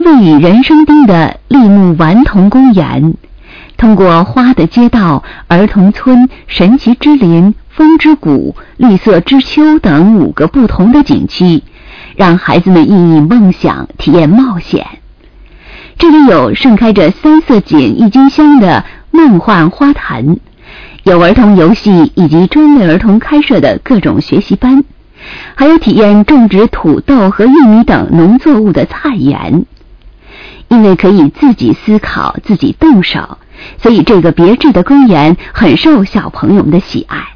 位于人生町的立木顽童公园，通过花的街道、儿童村、神奇之林、风之谷、绿色之丘等5个不同的景区，让孩子们熠熠梦想，体验冒险。这里有盛开着3色堇郁金香的梦幻花坛，有儿童游戏以及专为儿童开设的各种学习班，还有体验种植土豆和玉米等农作物的菜园。因为可以自己思考、自己动手，所以这个别致的公园很受小朋友们的喜爱。